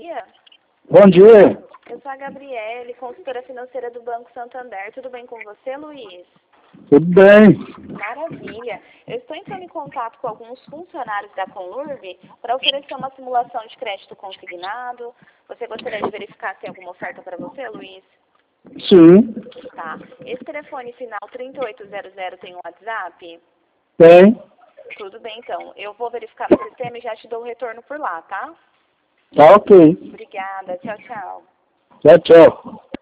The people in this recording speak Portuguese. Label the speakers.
Speaker 1: dia.
Speaker 2: Bom dia.
Speaker 1: Eu sou a Gabriele, consultora financeira do Banco Santander. Tudo bem com você, Luiz?
Speaker 2: Tudo bem.
Speaker 1: Maravilha. Eu estou entrando em contato com alguns funcionários da Conurb para oferecer uma simulação de crédito consignado. Você gostaria de verificar se tem alguma oferta para você, Luiz?
Speaker 2: Sim.
Speaker 1: Tá. Esse telefone final 3800 tem um WhatsApp?
Speaker 2: Tem.
Speaker 1: Tudo bem, então. Eu vou verificar no sistema e já te dou o retorno por lá, tá?
Speaker 2: Tá ok.
Speaker 1: Obrigada. Tchau, tchau.
Speaker 2: Tchau, tchau.